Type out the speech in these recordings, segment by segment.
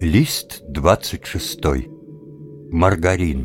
Лист 26. Маргарин.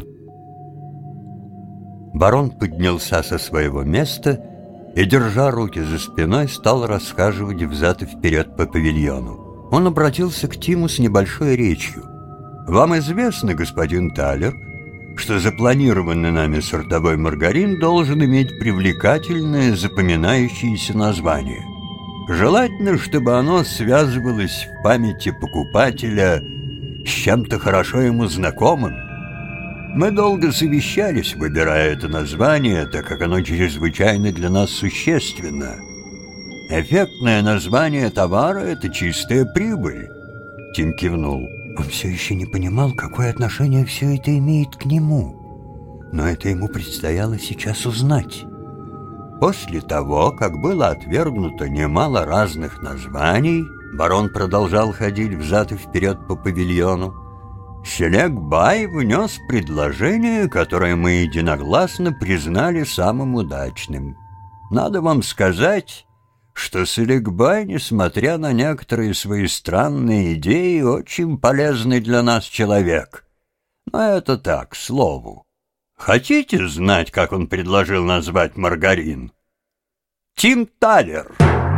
Барон поднялся со своего места и, держа руки за спиной, стал расхаживать взад и вперед по павильону. Он обратился к Тиму с небольшой речью. «Вам известно, господин Талер, что запланированный нами сортовой маргарин должен иметь привлекательное, запоминающееся название. Желательно, чтобы оно связывалось в памяти покупателя с чем-то хорошо ему знакомым. Мы долго совещались, выбирая это название, так как оно чрезвычайно для нас существенно. Эффектное название товара — это чистая прибыль». Тим кивнул. Он все еще не понимал, какое отношение все это имеет к нему. Но это ему предстояло сейчас узнать. После того, как было отвергнуто немало разных названий, барон продолжал ходить взад и вперед по павильону. Селек-бай внес предложение, которое мы единогласно признали самым удачным. Надо вам сказать, что Селек-бай, несмотря на некоторые свои странные идеи, очень полезный для нас человек. Но это так, к слову. Хотите знать, как он предложил назвать маргарин? Тим Талер.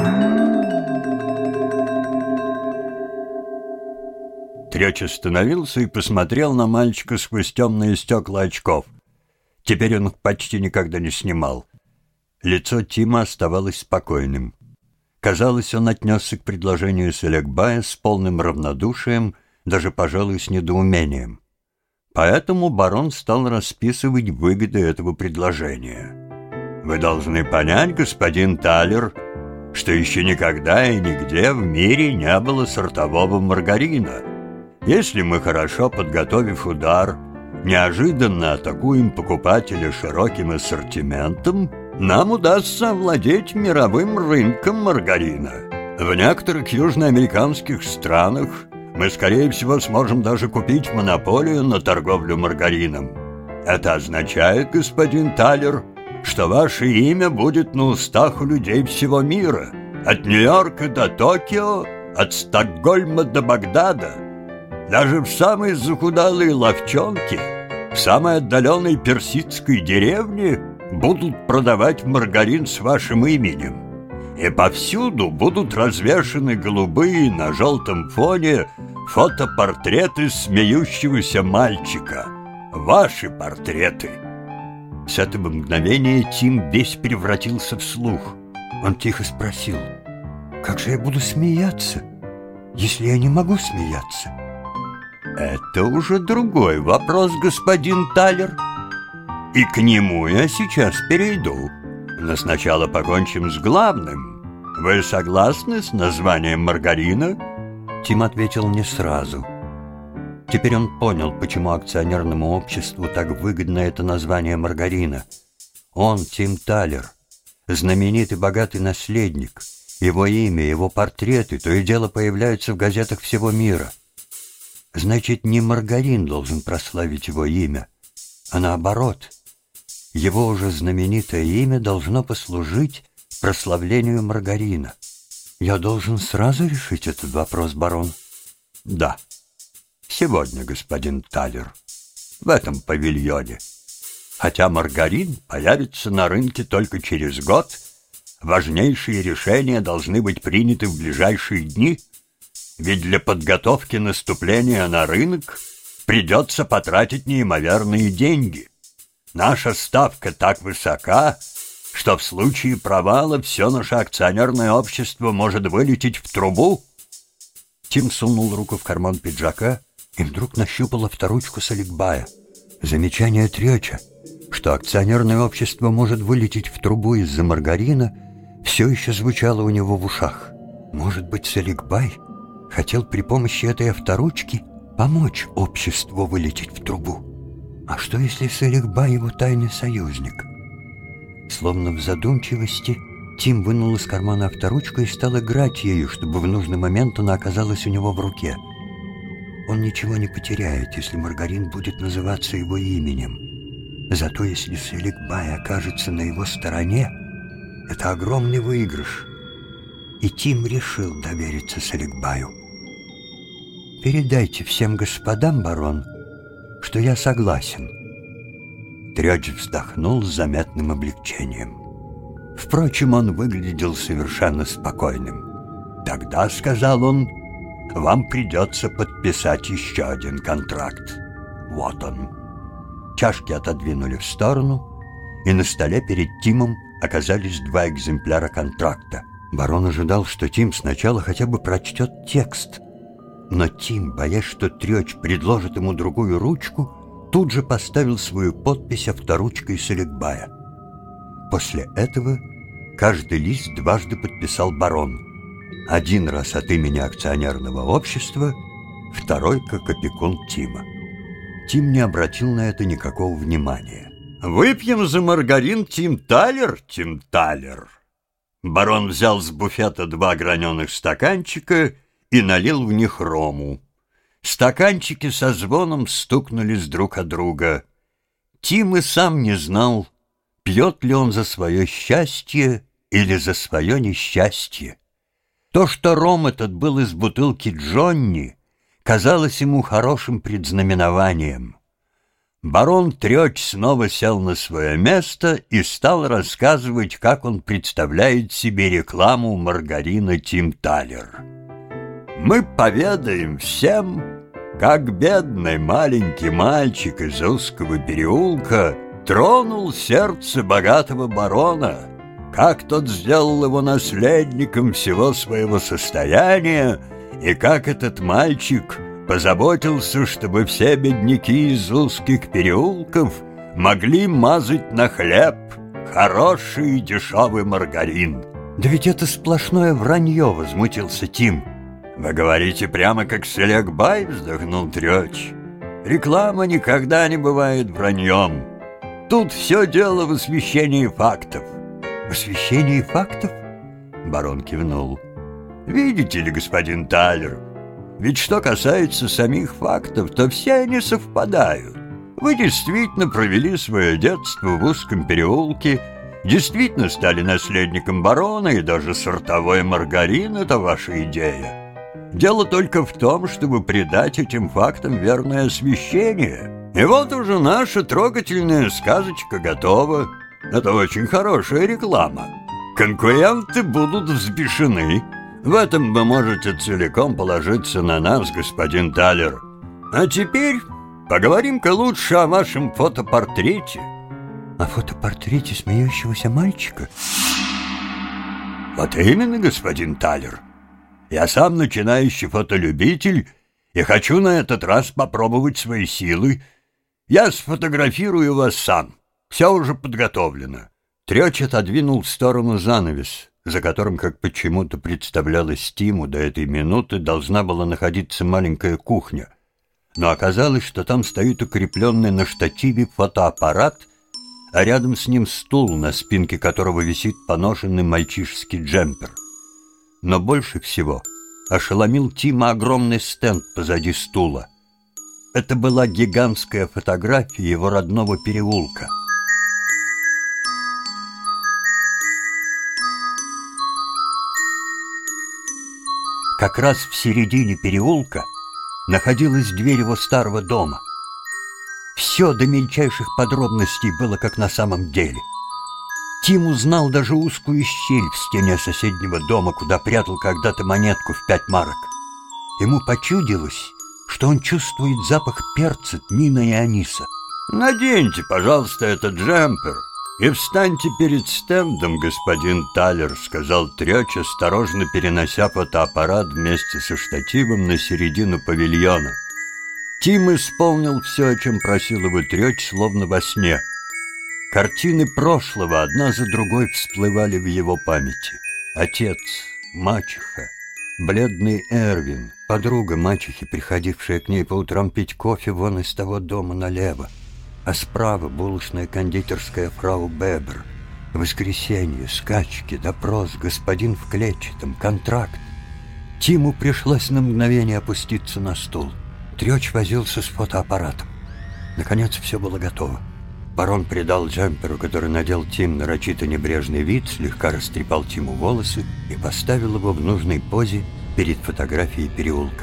Трёч остановился и посмотрел на мальчика сквозь темные стекла очков. Теперь он их почти никогда не снимал. Лицо Тима оставалось спокойным. Казалось, он отнесся к предложению Селек-бая с полным равнодушием, даже, пожалуй, с недоумением. Поэтому барон стал расписывать выгоды этого предложения. «Вы должны понять, господин Талер, что еще никогда и нигде в мире не было сортового маргарина. Если мы, хорошо подготовив удар, неожиданно атакуем покупателя широким ассортиментом, нам удастся овладеть мировым рынком маргарина. В некоторых южноамериканских странах мы, скорее всего, сможем даже купить монополию на торговлю маргарином. Это означает, господин Талер, что ваше имя будет на устах у людей всего мира, от Нью-Йорка до Токио, от Стокгольма до Багдада. Даже в самой захудалой лавчонке, в самой отдаленной персидской деревне будут продавать маргарин с вашим именем. И повсюду будут развешаны голубые на желтом фоне фотопортреты смеющегося мальчика. Ваши портреты». С этого мгновения Тим весь превратился в слух. Он тихо спросил: «Как же я буду смеяться, если я не могу смеяться?» «Это уже другой вопрос, господин Талер. И к нему я сейчас перейду. Но сначала покончим с главным. Вы согласны с названием маргарина?» Тим ответил не сразу. Теперь он понял, почему акционерному обществу так выгодно это название маргарина. Он, Тим Талер, знаменитый богатый наследник. Его имя, его портреты то и дело появляются в газетах всего мира. Значит, не маргарин должен прославить его имя, а наоборот. Его уже знаменитое имя должно послужить прославлению маргарина. Я должен сразу решить этот вопрос, барон? Да. Сегодня, господин Талер, в этом павильоне. Хотя маргарин появится на рынке только через год, важнейшие решения должны быть приняты в ближайшие дни, ведь для подготовки наступления на рынок придется потратить неимоверные деньги. Наша ставка так высока, что в случае провала все наше акционерное общество может вылететь в трубу». Тим сунул руку в карман пиджака и вдруг нащупал авторучку Селек-бая. Замечание Трёча, что акционерное общество может вылететь в трубу из-за маргарина, все еще звучало у него в ушах. Может быть, Селек-бай хотел при помощи этой авторучки помочь обществу вылететь в трубу? А что, если Селек-бай его тайный союзник? Словно в задумчивости, Тим вынул из кармана авторучку и стал играть ею, чтобы в нужный момент она оказалась у него в руке. Он ничего не потеряет, если маргарин будет называться его именем. Зато если Селек-бай окажется на его стороне, это огромный выигрыш. И Тим решил довериться Селек-баю. Передайте всем господам, барон, что я согласен». Трёч вздохнул с заметным облегчением. Впрочем, он выглядел совершенно спокойным. «Тогда, — сказал он, — вам придется подписать еще один контракт. Вот он». Чашки отодвинули в сторону, и на столе перед Тимом оказались 2 экземпляра контракта. Барон ожидал, что Тим сначала хотя бы прочтет текст. Но Тим, боясь, что Трёч предложит ему другую ручку, тут же поставил свою подпись авторучкой Саликбая. После этого каждый лист дважды подписал барон. Один раз от имени акционерного общества, второй как опекун Тима. Тим не обратил на это никакого внимания. «Выпьем за маргарин Тимталер, Тимталер». Барон взял с буфета 2 граненых стаканчика и налил в них рому. Стаканчики со звоном стукнулись друг от друга. Тим и сам не знал, пьет ли он за свое счастье или за свое несчастье. То, что ром этот был из бутылки Джонни, казалось ему хорошим предзнаменованием. Барон Трёч снова сел на свое место и стал рассказывать, как он представляет себе рекламу маргарина Тимталер. «Мы поведаем всем, как бедный маленький мальчик из узкого переулка тронул сердце богатого барона, как тот сделал его наследником всего своего состояния, и как этот мальчик позаботился, чтобы все бедняки из узких переулков могли мазать на хлеб хороший и дешевый маргарин». «Да ведь это сплошное вранье», — возмутился Тим. «Вы говорите прямо как Саликбай», — вздохнул Трёч. «Реклама никогда не бывает враньем. Тут все дело в освещении фактов». «В освещении фактов?» — барон кивнул. «Видите ли, господин Талер, ведь что касается самих фактов, то все они совпадают. Вы действительно провели свое детство в узком переулке, действительно стали наследником барона, и даже сортовой маргарин — это ваша идея. Дело только в том, чтобы придать этим фактам верное освещение. И вот уже наша трогательная сказочка готова. Это очень хорошая реклама. Конкуренты будут взбешены. В этом вы можете целиком положиться на нас, господин Талер. А теперь поговорим-ка лучше о вашем фотопортрете». «О фотопортрете смеющегося мальчика?» «Вот именно, господин Талер. Я сам начинающий фотолюбитель и хочу на этот раз попробовать свои силы. Я сфотографирую вас сам. Все уже подготовлено». Трёч отодвинул в сторону занавес, за которым, как почему-то представлялось Тиму, до этой минуты должна была находиться маленькая кухня. Но оказалось, что там стоит укрепленный на штативе фотоаппарат, а рядом с ним стул, на спинке которого висит поношенный мальчишеский джемпер. Но больше всего ошеломил Тима огромный стенд позади стула. Это была гигантская фотография его родного переулка. Как раз в середине переулка находилась дверь его старого дома. Все до мельчайших подробностей было как на самом деле. Тим узнал даже узкую щель в стене соседнего дома, куда прятал когда-то монетку в 5 марок. Ему почудилось, что он чувствует запах перца, тмина и аниса. «Наденьте, пожалуйста, этот джемпер и встаньте перед стендом, господин Талер», — сказал Трёч, осторожно перенося фотоаппарат вместе со штативом на середину павильона. Тим исполнил все, о чем просил его Трёч, словно во сне. Картины прошлого одна за другой всплывали в его памяти. Отец, мачеха, бледный Эрвин, подруга мачехи, приходившая к ней по утрам пить кофе вон из того дома налево, а справа булочная кондитерская фрау Бебер. Воскресенье, скачки, допрос, господин в клетчатом, контракт. Тиму пришлось на мгновение опуститься на стул. Трёч возился с фотоаппаратом. Наконец все было готово. Барон придал джемперу, который надел Тим, нарочито небрежный вид, слегка растрепал Тиму волосы и поставил его в нужной позе перед фотографией переулка.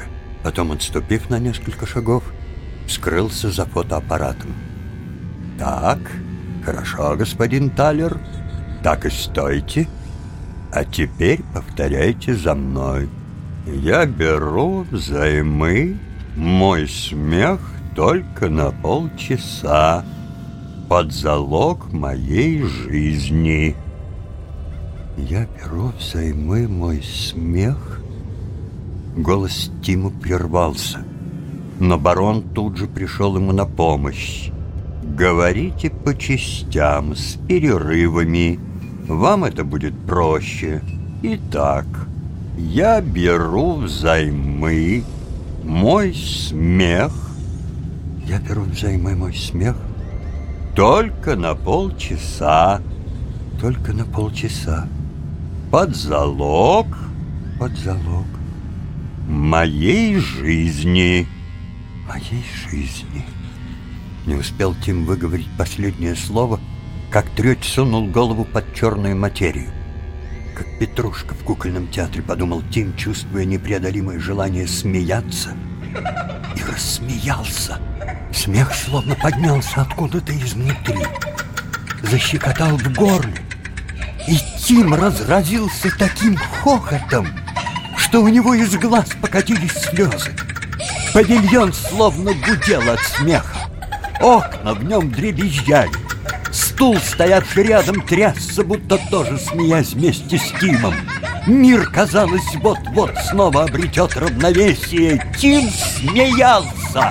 Потом, отступив на несколько шагов, скрылся за фотоаппаратом. «Так, хорошо, господин Талер, так и стойте. А теперь повторяйте за мной. Я беру взаймы мой смех только на полчаса под залог моей жизни». «Я беру взаймы мой смех?» Голос Тима прервался, но барон тут же пришел ему на помощь. «Говорите по частям, с перерывами. Вам это будет проще. Итак, я беру взаймы мой смех». «Я беру взаймы мой смех?» «Только на полчаса». «Только на полчаса». «Под залог». «Под залог». «Моей жизни». «Моей жизни». Не успел Тим выговорить последнее слово, как Трёч сунул голову под черную материю. Как Петрушка в кукольном театре, подумал Тим, чувствуя непреодолимое желание смеяться. И рассмеялся. Смех словно поднялся откуда-то изнутри, защекотал в горле. И Тим разразился таким хохотом, что у него из глаз покатились слезы. Павильон словно гудел от смеха. Окна в нем дребезжали. Стул, стоявший рядом, трясся, будто тоже смеясь вместе с Тимом. Мир, казалось, вот-вот снова обретет равновесие. Тим смеялся.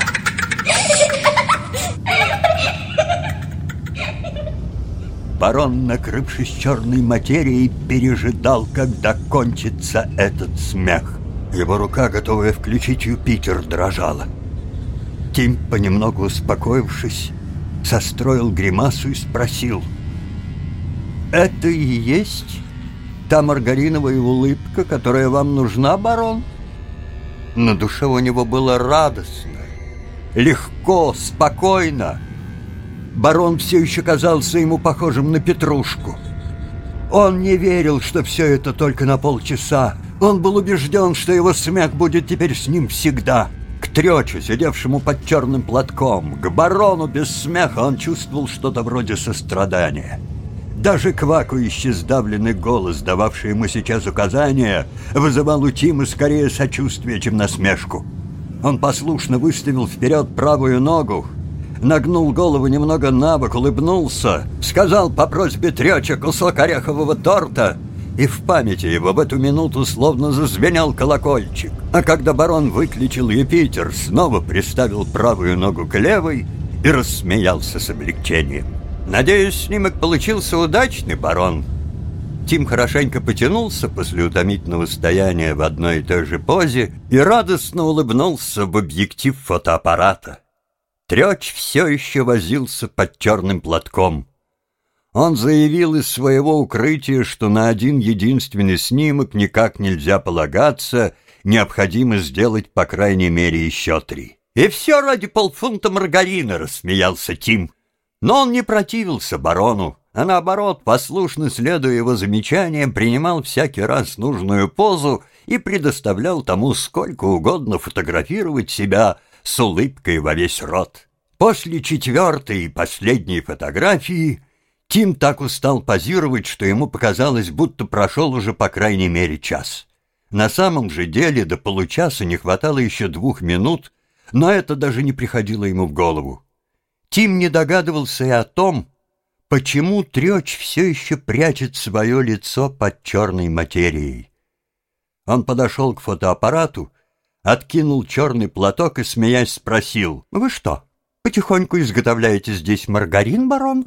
Барон, накрывшись черной материей, пережидал, когда кончится этот смех. Его рука, готовая включить Юпитер, дрожала. Тим, понемногу успокоившись, состроил гримасу и спросил: «Это и есть та маргариновая улыбка, которая вам нужна, барон?» На душе у него было радостно, легко, спокойно. Барон все еще казался ему похожим на Петрушку. Он не верил, что все это только на полчаса. Он был убежден, что его смех будет теперь с ним всегда. К Трёчу, сидевшему под черным платком, к барону без смеха он чувствовал что-то вроде сострадания. Даже квакающий сдавленный голос, дававший ему сейчас указания, вызывал у Тима скорее сочувствие, чем насмешку. Он послушно выставил вперед правую ногу, нагнул голову немного набок, улыбнулся, сказал по просьбе Трёча кусок орехового торта, и в памяти его в эту минуту словно зазвенел колокольчик. А когда барон выключил Юпитер, снова приставил правую ногу к левой и рассмеялся с облегчением. «Надеюсь, снимок получился удачный, барон». Тим хорошенько потянулся после утомительного стояния в одной и той же позе и радостно улыбнулся в объектив фотоаппарата. Трёч все еще возился под черным платком. Он заявил из своего укрытия, что на один единственный снимок никак нельзя полагаться, необходимо сделать по крайней мере еще 3. «И все ради полфунта маргарина», — рассмеялся Тим. Но он не противился барону, а наоборот, послушно следуя его замечаниям, принимал всякий раз нужную позу и предоставлял тому сколько угодно фотографировать себя с улыбкой во весь рот. После 4-й и последней фотографии Тим так устал позировать, что ему показалось, будто прошел уже по крайней мере час. На самом же деле до получаса не хватало еще 2 минут, но это даже не приходило ему в голову. Тим не догадывался и о том, почему Трёч все еще прячет свое лицо под черной материей. Он подошел к фотоаппарату, откинул черный платок и, смеясь, спросил: «Вы что, потихоньку изготовляете здесь маргарин, барон?»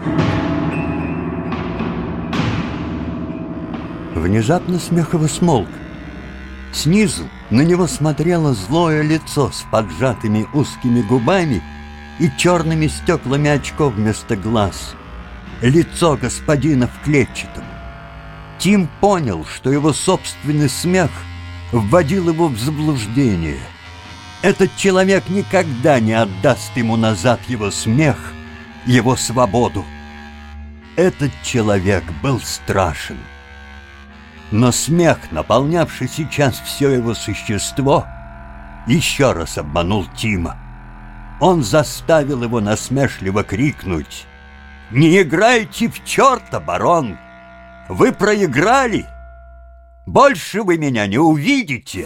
Внезапно смех его смолк. Снизу на него смотрело злое лицо с поджатыми узкими губами и черными стеклами очков вместо глаз. Лицо господина в клетчатом. Тим понял, что его собственный смех вводил его в заблуждение. Этот человек никогда не отдаст ему назад его смех, его свободу. Этот человек был страшен. Но смех, наполнявший сейчас все его существо, еще раз обманул Тима. Он заставил его насмешливо крикнуть: «Не играйте в черта, барон! Вы проиграли! Больше вы меня не увидите!»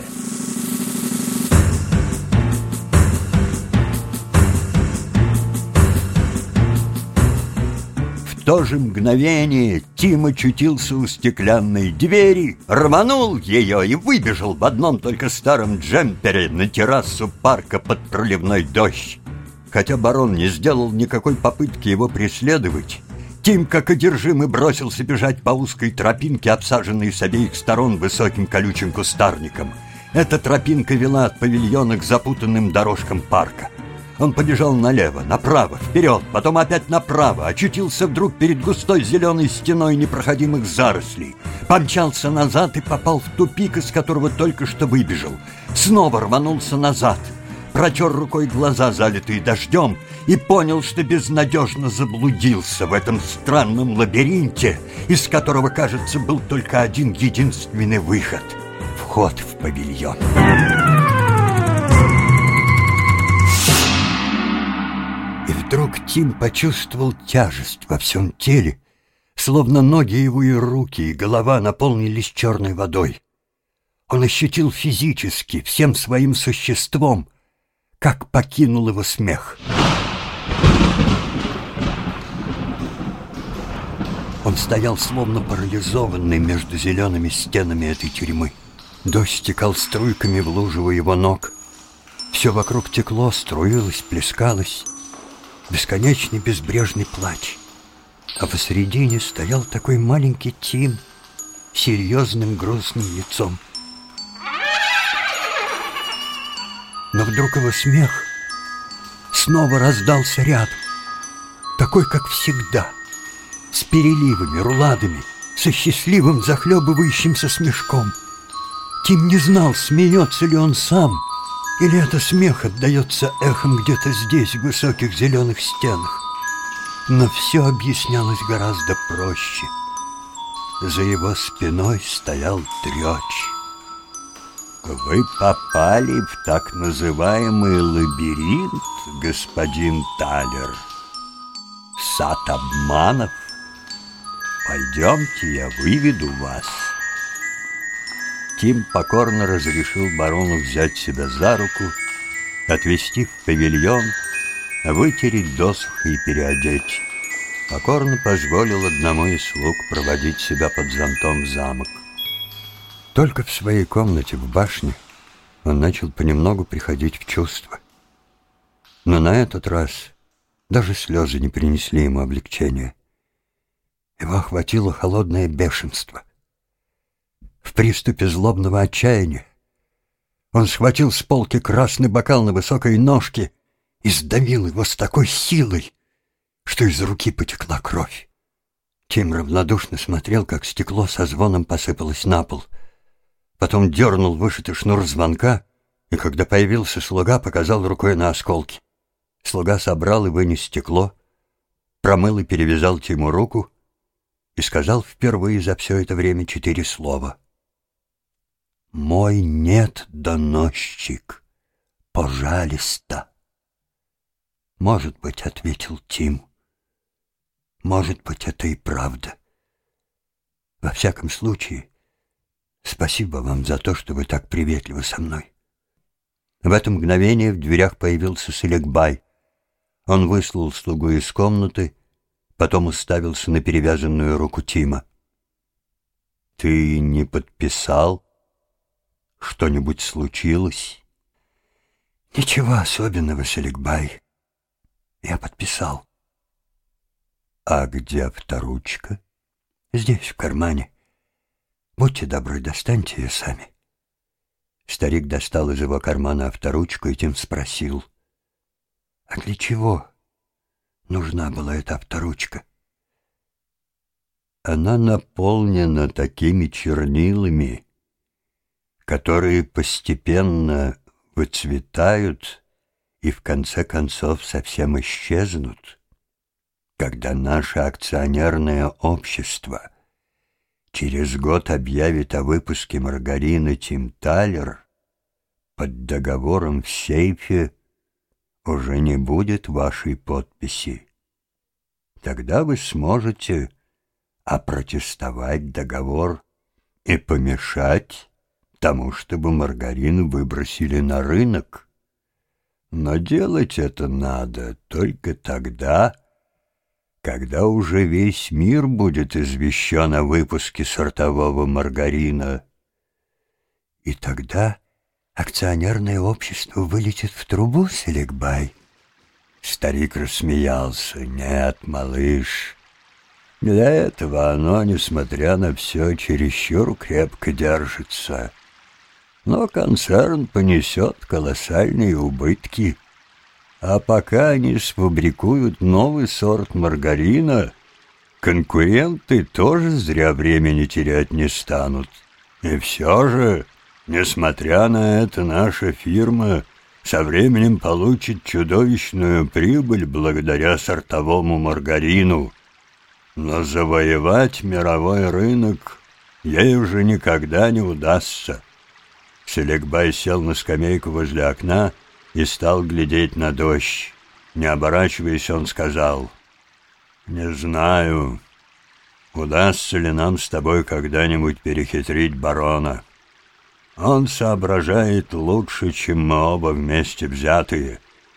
В то же мгновение Тим очутился у стеклянной двери, рванул ее и выбежал в одном только старом джемпере на террасу парка под проливной дождь. Хотя барон не сделал никакой попытки его преследовать, Тим, как одержимый, бросился бежать по узкой тропинке, обсаженной с обеих сторон высоким колючим кустарником. Эта тропинка вела от павильона к запутанным дорожкам парка. Он побежал налево, направо, вперед, потом опять направо, очутился вдруг перед густой зеленой стеной непроходимых зарослей, помчался назад и попал в тупик, из которого только что выбежал. Снова рванулся назад, протер рукой глаза, залитые дождем, и понял, что безнадежно заблудился в этом странном лабиринте, из которого, кажется, был только один единственный выход — вход в павильон. И вдруг Тим почувствовал тяжесть во всем теле, словно ноги его и руки, и голова наполнились черной водой. Он ощутил физически, всем своим существом, как покинул его смех. Он стоял словно парализованный между зелеными стенами этой тюрьмы. Дождь стекал струйками в лужу у его ног. Все вокруг текло, струилось, плескалось. Бесконечный безбрежный плач. А посередине стоял такой маленький Тим с серьезным грустным лицом. Но вдруг его смех снова раздался рядом, такой, как всегда, с переливами, руладами, со счастливым захлебывающимся смешком. Тим не знал, смеется ли он сам, или это смех отдается эхом где-то здесь, в высоких зеленых стенах. Но все объяснялось гораздо проще. За его спиной стоял Дрёч. «Вы попали в так называемый лабиринт, господин Талер. Сад обманов. Пойдемте, я выведу вас». Тим покорно разрешил барону взять себя за руку, отвезти в павильон, вытереть досуха и переодеть. Покорно позволил одному из слуг проводить себя под зонтом в замок. Только в своей комнате в башне он начал понемногу приходить в чувство. Но на этот раз даже слезы не принесли ему облегчения. Его охватило холодное бешенство. В приступе злобного отчаяния он схватил с полки красный бокал на высокой ножке и сдавил его с такой силой, что из руки потекла кровь. Тим равнодушно смотрел, как стекло со звоном посыпалось на пол. Потом дернул вышитый шнур звонка, и когда появился слуга, показал рукой на осколки. Слуга собрал и вынес стекло, промыл и перевязал Тиму руку и сказал впервые за все это время 4 слова. «Мой нет, доносчик, пожалуйста». «Может быть, — ответил Тим, — может быть, это и правда. Во всяком случае, спасибо вам за то, что вы так приветливы со мной». В это мгновение в дверях появился Селикбай. Он выслал слугу из комнаты, потом уставился на перевязанную руку Тима. «Ты не подписал? Что-нибудь случилось?» «Ничего особенного, Селикбай. Я подписал». «А где авторучка?» «Здесь, в кармане. Будьте добры, достаньте ее сами». Старик достал из его кармана авторучку и Тим спросил: «А для чего нужна была эта авторучка?» «Она наполнена такими чернилами, которые постепенно выцветают и в конце концов совсем исчезнут, когда наше акционерное общество через год объявит о выпуске маргарина Тим Талер. под договором в сейфе уже не будет вашей подписи. Тогда вы сможете опротестовать договор и помешать тому, чтобы маргарин выбросили на рынок. Но делать это надо только тогда, когда уже весь мир будет извещен о выпуске сортового маргарина. И тогда акционерное общество вылетит в трубу, Селикбай? Старик рассмеялся. Нет, малыш, для этого оно, несмотря на все, чересчур крепко держится. Но концерн понесет колоссальные убытки. А пока они сфабрикуют новый сорт маргарина, конкуренты тоже зря времени терять не станут. И все же, несмотря на это, наша фирма со временем получит чудовищную прибыль благодаря сортовому маргарину. Но завоевать мировой рынок ей уже никогда не удастся. Селикбай сел на скамейку возле окна и стал глядеть на дождь. Не оборачиваясь, он сказал: «Не знаю, удастся ли нам с тобой когда-нибудь перехитрить барона. Он соображает лучше, чем мы оба вместе взятые.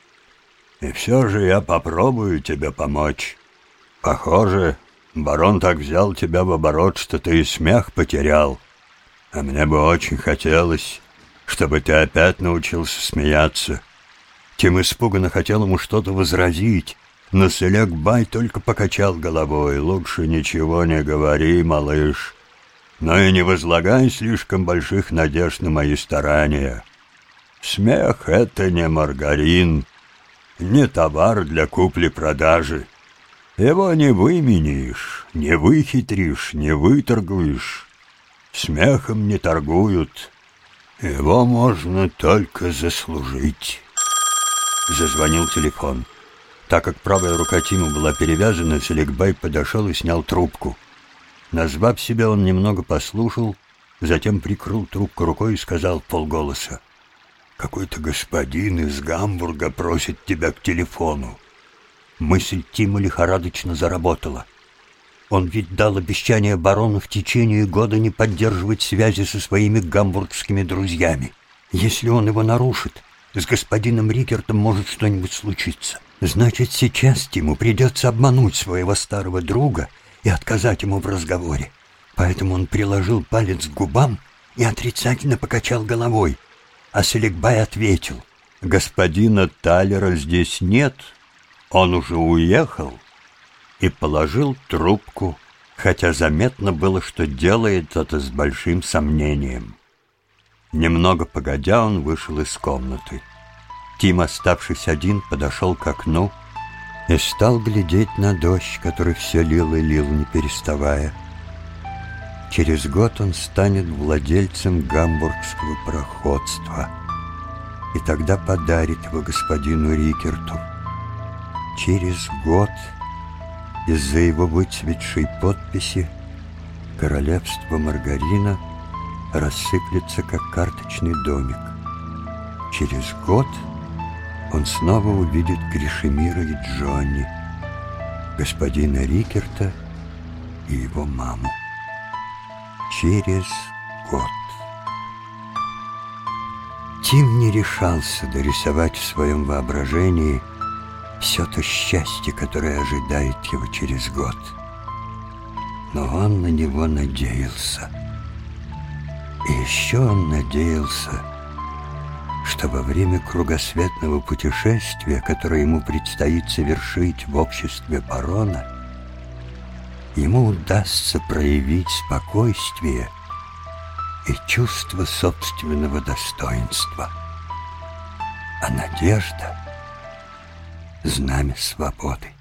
И все же я попробую тебе помочь. Похоже, барон так взял тебя в оборот, что ты и смех потерял. А мне бы очень хотелось, чтобы ты опять научился смеяться». Тим испуганно хотел ему что-то возразить, но Селикбай только покачал головой. «Лучше ничего не говори, малыш, но и не возлагай слишком больших надежд на мои старания. Смех — это не маргарин, не товар для купли-продажи. Его не выменишь, не выхитришь, не выторгуешь. Смехом не торгуют. Его можно только заслужить». Зазвонил телефон. Так как правая рука Тима была перевязана, Селикбай подошел и снял трубку. Назвав себя, он немного послушал, затем прикрыл трубку рукой и сказал вполголоса: «Какой-то господин из Гамбурга просит тебя к телефону». Мысль Тима лихорадочно заработала. Он ведь дал обещание барону в течение года не поддерживать связи со своими гамбургскими друзьями. Если он его нарушит, с господином Рикертом может что-нибудь случиться. Значит, сейчас Тиму придется обмануть своего старого друга и отказать ему в разговоре. Поэтому он приложил палец к губам и отрицательно покачал головой. А Селикбай ответил: «Господина Талера здесь нет, он уже уехал», и положил трубку, хотя заметно было, что делает это с большим сомнением. Немного погодя, он вышел из комнаты. Тим, оставшись один, подошел к окну и стал глядеть на дождь, который все лил и лил, не переставая. Через год он станет владельцем гамбургского пароходства и тогда подарит его господину Рикерту. Через год из-за его выцветшей подписи королевство маргарина рассыплется, как карточный домик. Через год он снова увидит Гришемира и Джонни, господина Рикерта и его маму. Через год. Тим не решался дорисовать в своем воображении все то счастье, которое ожидает его через год. Но он на него надеялся. И еще он надеялся, что во время кругосветного путешествия, которое ему предстоит совершить в обществе барона, ему удастся проявить спокойствие и чувство собственного достоинства. А надежда — знамя свободы.